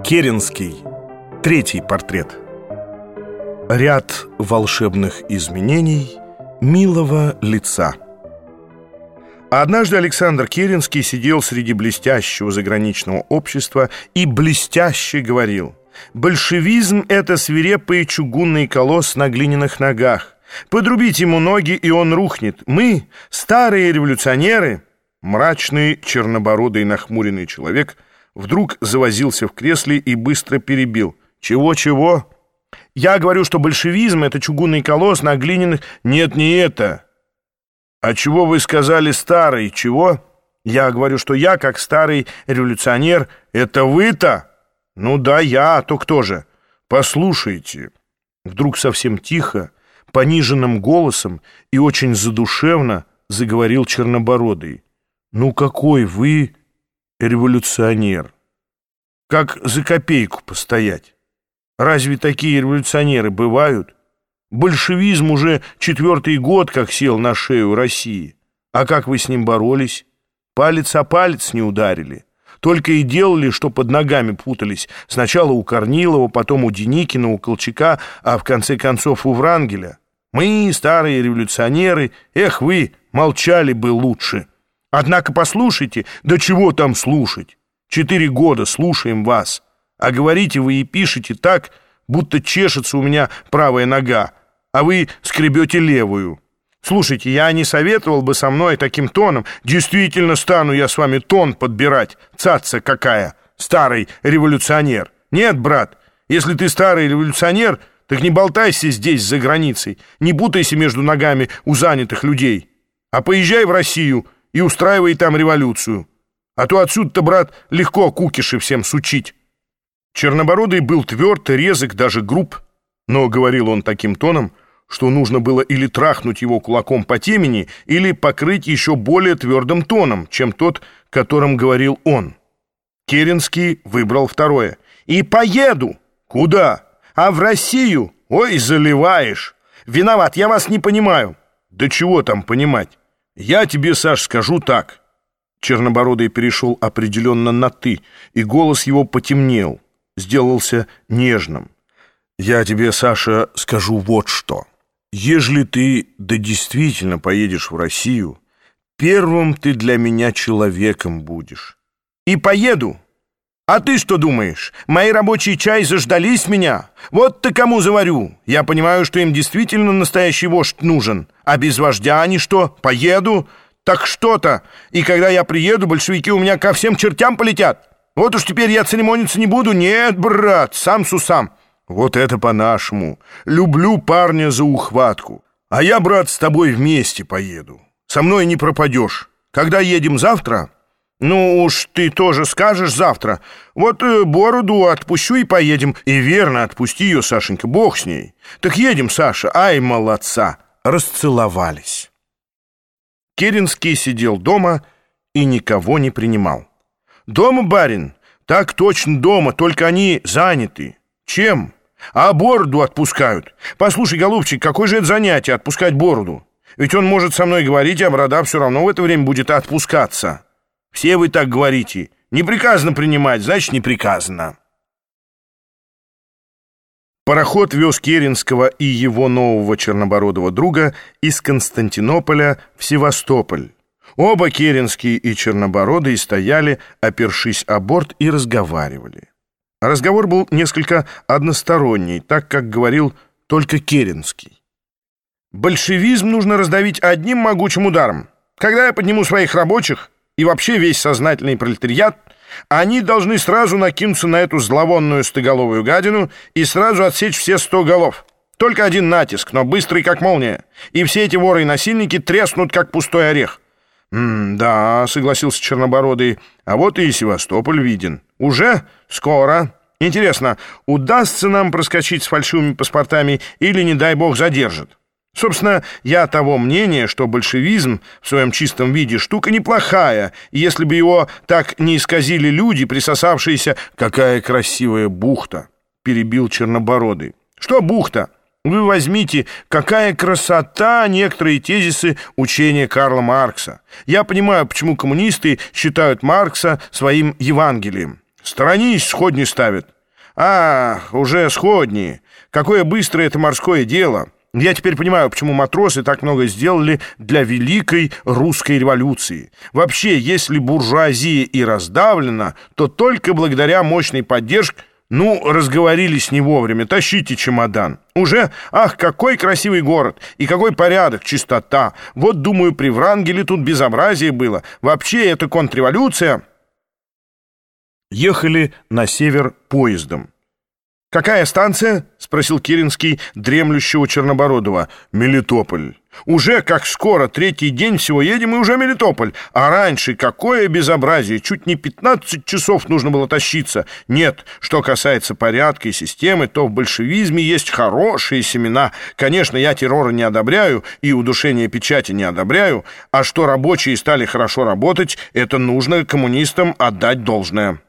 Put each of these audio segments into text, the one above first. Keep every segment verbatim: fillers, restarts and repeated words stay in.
Керенский. Третий портрет. Ряд волшебных изменений милого лица. Однажды Александр Керенский сидел среди блестящего заграничного общества и блестяще говорил: «Большевизм — это свирепый чугунный колосс на глиняных ногах. Подрубить ему ноги, и он рухнет. Мы, старые революционеры...» Мрачный, чернобородый, нахмуренный человек вдруг завозился в кресле и быстро перебил: «Чего-чего? Я говорю, что большевизм — это чугунный колосс на глиняных...» «Нет, не это. А чего вы сказали старый? Чего?» «Я говорю, что я, как старый революционер...» «Это вы-то?» «Ну да, я, а то кто же?» «Послушайте...» Вдруг совсем тихо, пониженным голосом и очень задушевно заговорил чернобородый. «Ну какой вы революционер? Как за копейку постоять? Разве такие революционеры бывают? Большевизм уже четвертый год как сел на шею России. А как вы с ним боролись? Палец о палец не ударили. Только и делали, что под ногами путались. Сначала у Корнилова, потом у Деникина, у Колчака, а в конце концов у Врангеля. Мы, старые революционеры, эх вы, молчали бы лучше. Однако послушайте, да чего там слушать? Четыре года слушаем вас, а говорите вы и пишете так, будто чешется у меня правая нога, а вы скребете левую. Слушайте, я не советовал бы со мной таким тоном. Действительно стану я с вами тон подбирать. Цаца какая, старый революционер. Нет, брат, если ты старый революционер, так не болтайся здесь, за границей, не путайся между ногами у занятых людей, а поезжай в Россию и устраивай там революцию. А то отсюда-то, брат, легко кукиши всем сучить». Чернобородый был тверд, резок, даже груб, но говорил он таким тоном, что нужно было или трахнуть его кулаком по темени, или покрыть еще более твердым тоном, чем тот, которым говорил он. Керенский выбрал второе. «И поеду». «Куда?» «А в Россию». «Ой, заливаешь». «Виноват, я вас не понимаю». «Да чего там понимать? Я тебе, Саш, скажу так». Чернобородый перешел определенно на «ты», и голос его потемнел, сделался нежным. «Я тебе, Саша, скажу вот что. Ежели ты да действительно поедешь в Россию, первым ты для меня человеком будешь». «И поеду. А ты что думаешь? Мои рабочие чай заждались меня? Вот ты кому заварю. Я понимаю, что им действительно настоящий вождь нужен. А без вождя они что? Поеду? Так что-то. И когда я приеду, большевики у меня ко всем чертям полетят. Вот уж теперь я церемониться не буду. Нет, брат, сам с усам». «Вот это по-нашему. Люблю парня за ухватку. А я, брат, с тобой вместе поеду. Со мной не пропадешь. Когда едем завтра?» «Ну уж ты тоже скажешь завтра. Вот э, бороду отпущу и поедем». «И верно, отпусти ее, Сашенька, бог с ней. Так едем, Саша, ай, молодца». Расцеловались. Керенский сидел дома и никого не принимал. «Дома, барин?» «Так точно дома, только они заняты». «Чем?» «А бороду отпускают. Послушай, голубчик, какое же это занятие отпускать бороду? Ведь он может со мной говорить, а борода все равно в это время будет отпускаться». «Все вы так говорите. Не приказано принимать, значит, не приказано». Пароход вез Керенского и его нового чернобородого друга из Константинополя в Севастополь. Оба, Керенский и Чернобородый, стояли, опершись о борт, и разговаривали. Разговор был несколько односторонний, так как говорил только Керенский. «Большевизм нужно раздавить одним могучим ударом. Когда я подниму своих рабочих и вообще весь сознательный пролетариат, они должны сразу накинуться на эту зловонную стоголовую гадину и сразу отсечь все сто голов. Только один натиск, но быстрый, как молния. И все эти воры и насильники треснут, как пустой орех». «М-да», — согласился Чернобородый, — «а вот и Севастополь виден». «Уже? Скоро. Интересно, удастся нам проскочить с фальшивыми паспортами или, не дай бог, задержат? Собственно, я того мнения, что большевизм в своем чистом виде штука неплохая, и если бы его так не исказили люди, присосавшиеся...» «Какая красивая бухта!» — перебил Чернобородый. «Что бухта? Вы возьмите, какая красота некоторые тезисы учения Карла Маркса. Я понимаю, почему коммунисты считают Маркса своим Евангелием. Сторонись, сходни ставят. А, уже сходни. Какое быстрое это морское дело. Я теперь понимаю, почему матросы так много сделали для Великой Русской революции. Вообще, если буржуазия и раздавлена, то только благодаря мощной поддержке. Ну, разговорились не вовремя, тащите чемодан. Уже, ах, какой красивый город, и какой порядок, чистота. Вот, думаю, при Врангеле тут безобразие было. Вообще, это контрреволюция. Ехали на север поездом. «Какая станция?» — спросил Керенский дремлющего Чернобородова. «Мелитополь». «Уже как скоро, третий день всего едем, и уже Мелитополь. А раньше какое безобразие! Чуть не пятнадцать часов нужно было тащиться. Нет, что касается порядка и системы, то в большевизме есть хорошие семена. Конечно, я террора не одобряю и удушение печати не одобряю. А что рабочие стали хорошо работать, это нужно коммунистам отдать должное».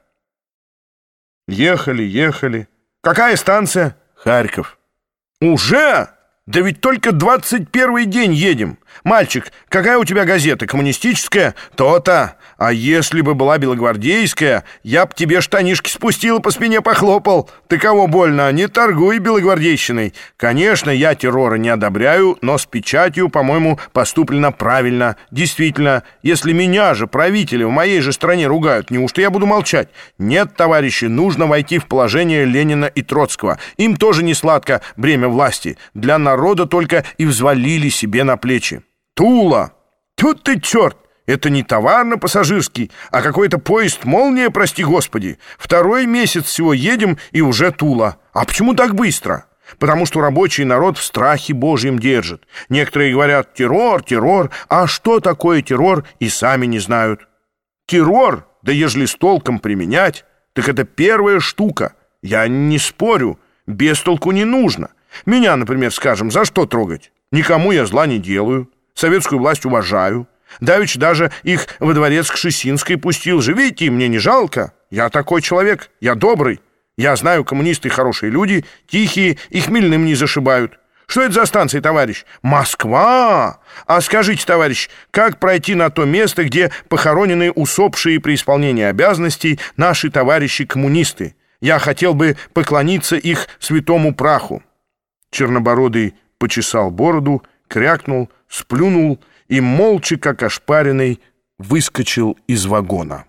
Ехали, ехали. «Какая станция?» «Харьков». «Уже? Да ведь только двадцать первый день едем. Мальчик, какая у тебя газета? Коммунистическая? То-то. А если бы была белогвардейская, я б тебе штанишки спустил и по спине похлопал. Ты кого больно? Не торгуй белогвардейщиной. Конечно, я террора не одобряю, но с печатью, по-моему, поступлено правильно. Действительно, если меня же, правители, в моей же стране ругают, неужто я буду молчать? Нет, товарищи, нужно войти в положение Ленина и Троцкого. Им тоже не сладко бремя власти. Для народа только и взвалили себе на плечи. Тула! Тут ты черт! Это не товарно-пассажирский, а какой-то поезд «Молния», прости господи. Второй месяц всего едем, и уже Тула. А почему так быстро? Потому что рабочий народ в страхе Божьем держит. Некоторые говорят «террор, террор». А что такое террор, и сами не знают. Террор, да ежели с толком применять, так это первая штука. Я не спорю, без толку не нужно. Меня, например, скажем, за что трогать? Никому я зла не делаю. Советскую власть уважаю. Давеча даже их во дворец к Кшесинской пустил. Живите, и мне не жалко. Я такой человек, я добрый. Я знаю, коммунисты хорошие люди, тихие и хмельным не зашибают. Что это за станция, товарищ? Москва! А скажите, товарищ, как пройти на то место, где похоронены усопшие при исполнении обязанностей наши товарищи-коммунисты? Я хотел бы поклониться их святому праху. Чернобородый почесал бороду, крякнул, сплюнул и, молча, как ошпаренный, выскочил из вагона.